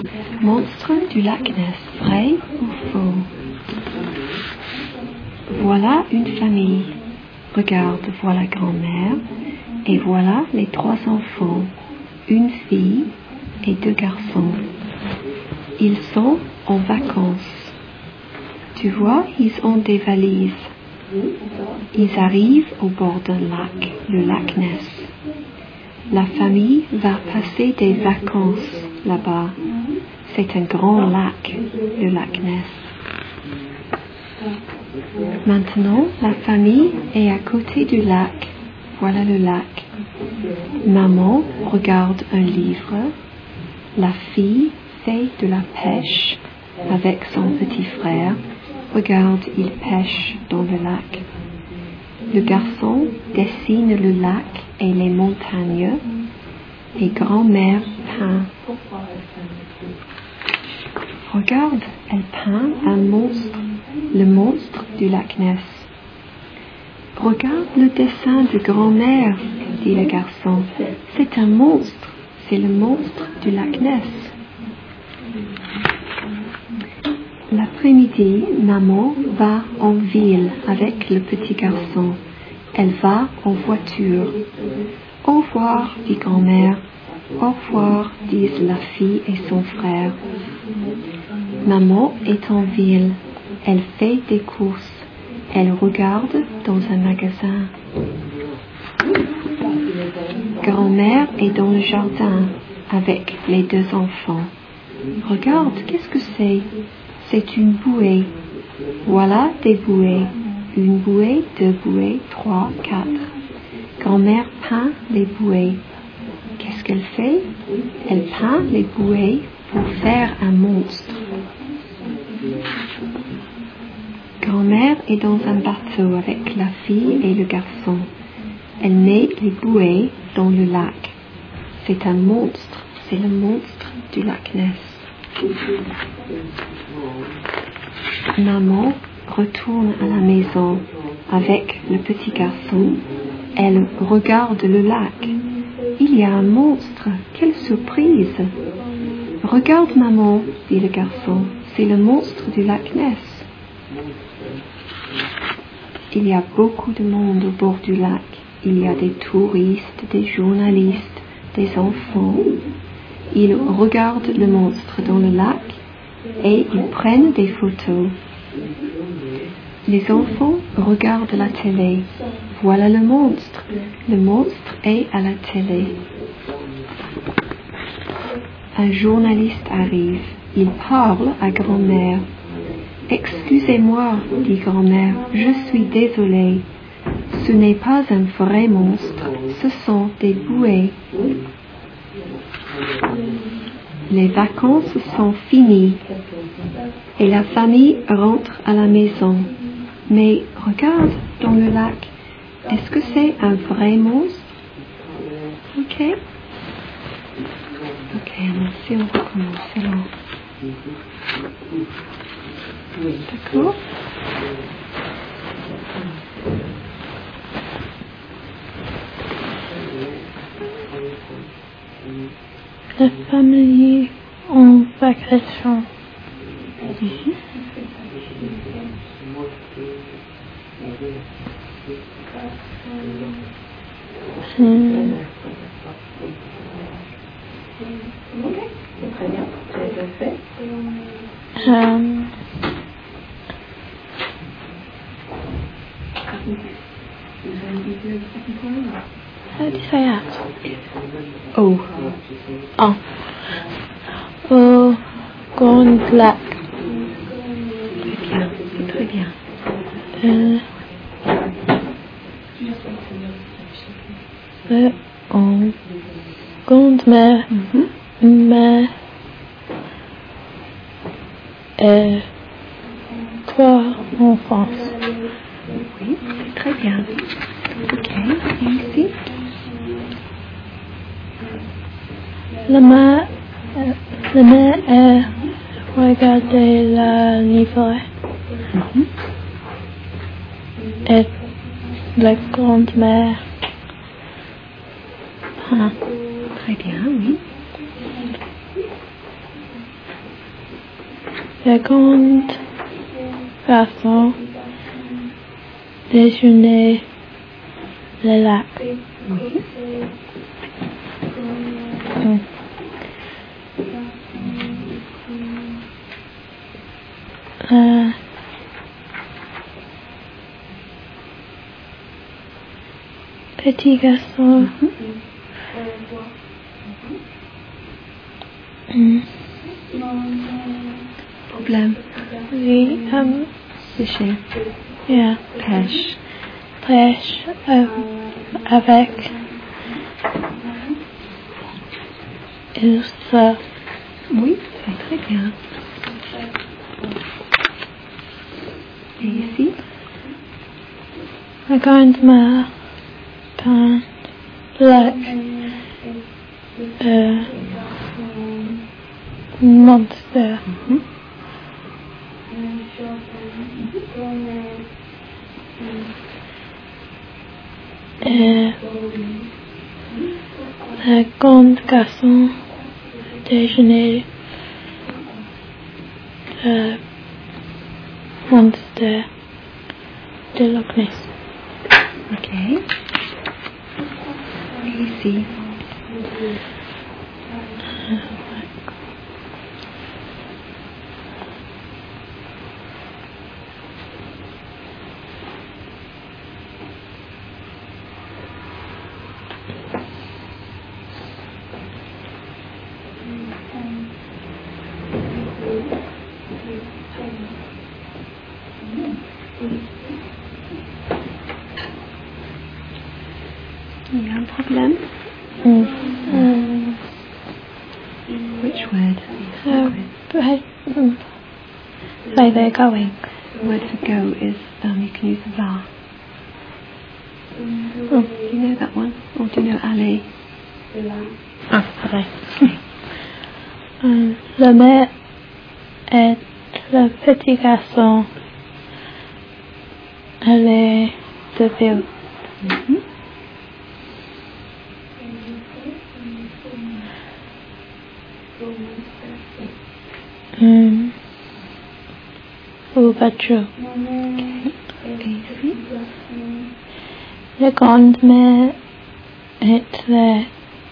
Monstre du lac Ness, vrai ou faux? Voilà une famille. Regarde, voilà grand-mère et voilà les 3 enfants, une fille et 2 garçons. Ils sont en vacances. Tu vois, ils ont des valises. Ils arrivent au bord d'un lac, le lac Ness. La famille va passer des vacances là-bas. C'est un grand lac, le lac Ness. Maintenant, la famille est à côté du lac. Voilà le lac. Maman regarde un livre. La fille fait de la pêche avec son petit frère. Regarde, il pêche dans le lac. Le garçon dessine le lac et les montagnes. Et grand-mère peint. Regarde, elle peint un monstre, le monstre du lac Ness. Regarde le dessin de grand-mère, dit le garçon. C'est un monstre, c'est le monstre du lac Ness. L'après-midi, maman va en ville avec le petit garçon. Elle va en voiture. Au revoir, dit grand-mère. Au revoir, disent la fille et son frère. Maman est en ville. Elle fait des courses. Elle regarde dans un magasin. Grand-mère est dans le jardin avec les 2 enfants. Regarde, qu'est-ce que c'est? C'est une bouée. Voilà des bouées. Une bouée, 2 bouées, 3, 4. Grand-mère peint les bouées. Qu'est-ce qu'elle fait? Elle peint les bouées pour faire un monstre. Grand-mère est dans un bateau avec la fille et le garçon. Elle met les bouées dans le lac. C'est un monstre, c'est le monstre du lac Ness. Maman retourne à la maison avec le petit garçon. Elle regarde le lac. Il y a un monstre, quelle surprise! Regarde maman, dit le garçon, c'est le monstre du lac Ness. Il y a beaucoup de monde au bord du lac. Il y a des touristes, des journalistes, des enfants. Ils regardent le monstre dans le lac et ils prennent des photos. Les enfants regardent la télé. Voilà le monstre. Le monstre est à la télé. Un journaliste arrive. Il parle à grand-mère. Excusez-moi, dit grand-mère, je suis désolée. Ce n'est pas un vrai monstre, ce sont des bouées. Les vacances sont finies et la famille rentre à la maison. Mais regarde dans le lac, est-ce que c'est un vrai monstre? Ok, alors si on recommence alors. D'accord. La famille en vacation. Très bien, c'est fait. How do you say that? Oh. Oh. Au Grand Lac. Très bien, c'est très bien. En Grande Mer. Mais 3 enfants. Oui, c'est très bien. Ok, et ici? La mère regardait le livre et la grand-mère. Très bien, oui. Le grand garçon déjeuner le lac. Oui. Petit garçon. Problème. Oui, Fishing. yeah. Pêche. Pêche avec il surfe. Oui, c'est très bien. Et ici? La grand-mère peint le lac. Monster. Le grand garçon déjeuner le monster de Loch Ness. Ok. Et ici? Il y a un problème? Which word? Where they're going. The word for go is, you can use va. Do you know that one? Or do you know aller? Okay. Le mère et le petit garçon allaient de ville. Au voiture. Et ici? La grand-mère et la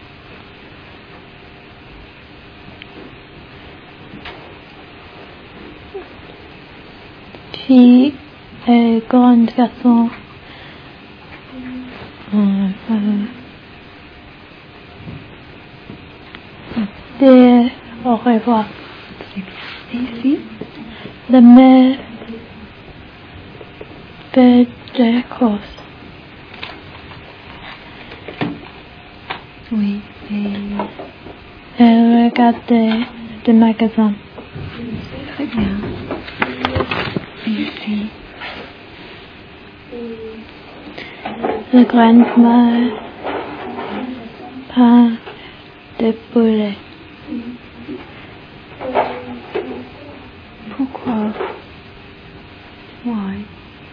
fille et grand garçon dire au revoir. Et ici? La mère fait des courses. Oui. Et Elle regarde des magasins. très bien. Et ici? La grand-mère peint des poulets. Pourquoi? Why?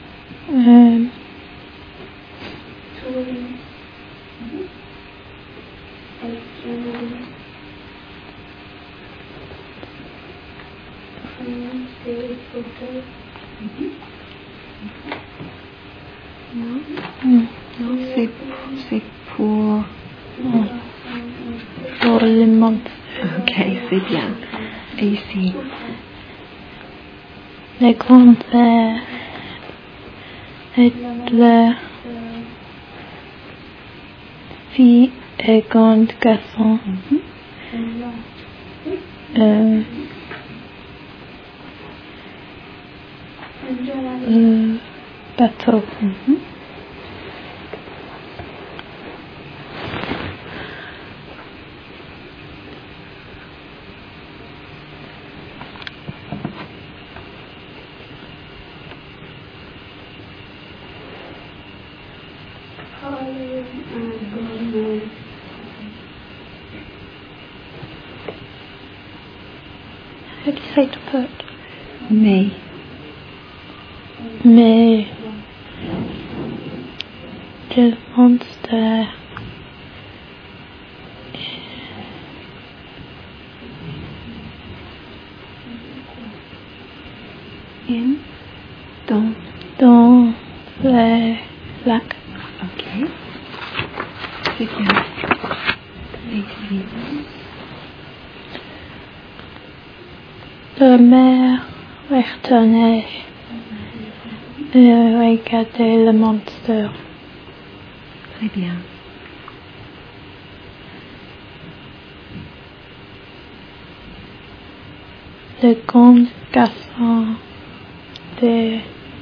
Non, c'est pour... Pour le monde. Ok, c'est bien. Et ici? Le grand-père et la fille et grand garçon. Bateau. How do you say to put? Mais. Mais le monster In. Dans. Dans les lacs. Ok. C'est bien. Et ici. La mère retournait et regardait le monstre. Très bien. Le grand garçon de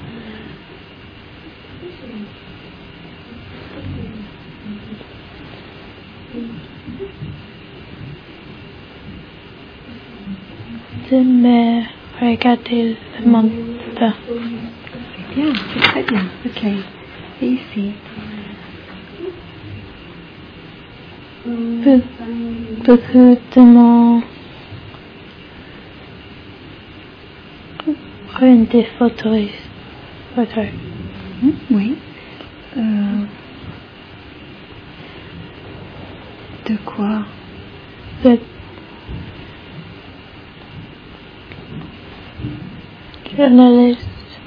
mère regardait le monstre. C'est bien, c'est très bien. Ok. Et ici. Beaucoup de monde prennent des photos. Oui. De quoi? Le journaliste,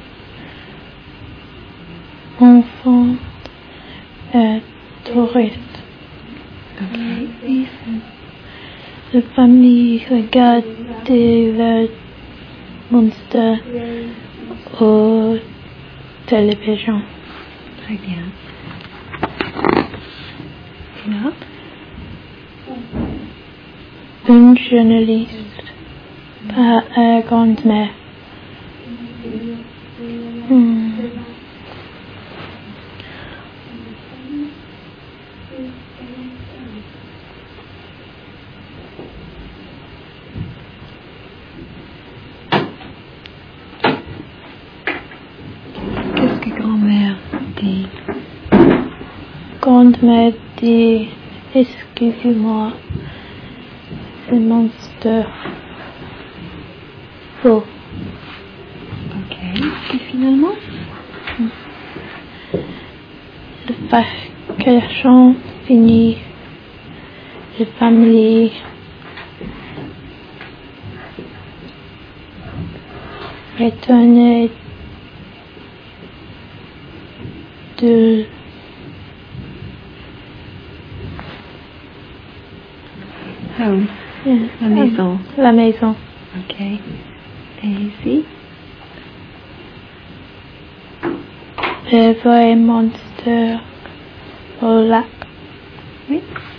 enfant et touriste. Ok. Et ici. La famille regarde le monstre au télévision. Très bien. Et là? Un journaliste par la grand-mère. Qu'est-ce que grand-mère dit? Grand-mère dit, excusez-moi, le monstre faux. Ok. Et finalement? Le vacation fini. La famille retournait de Home. La maison. La maison. Ok. Et ici? Le vrai monstre au lac. Oui.